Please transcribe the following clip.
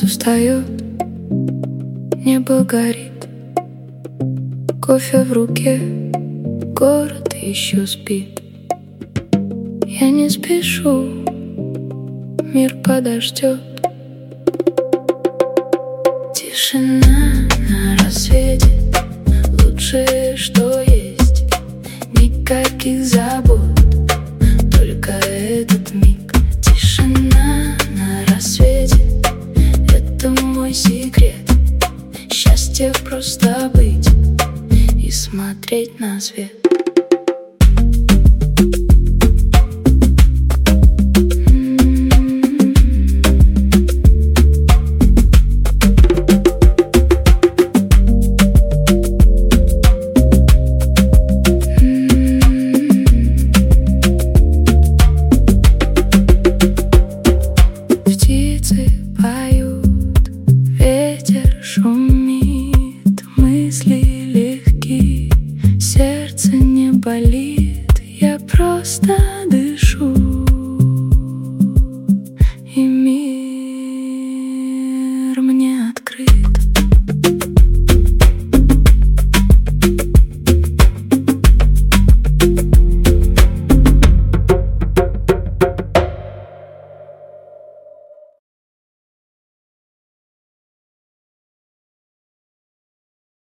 солнце встает, небо горит, кофе в руке, город еще спит. Я не спешу, мир подождет. Тишина на рассвете, лучшее, что есть. Никаких забот, только этот миг. Тишина на рассвете, это мой секрет. Счастье просто быть и смотреть на свет.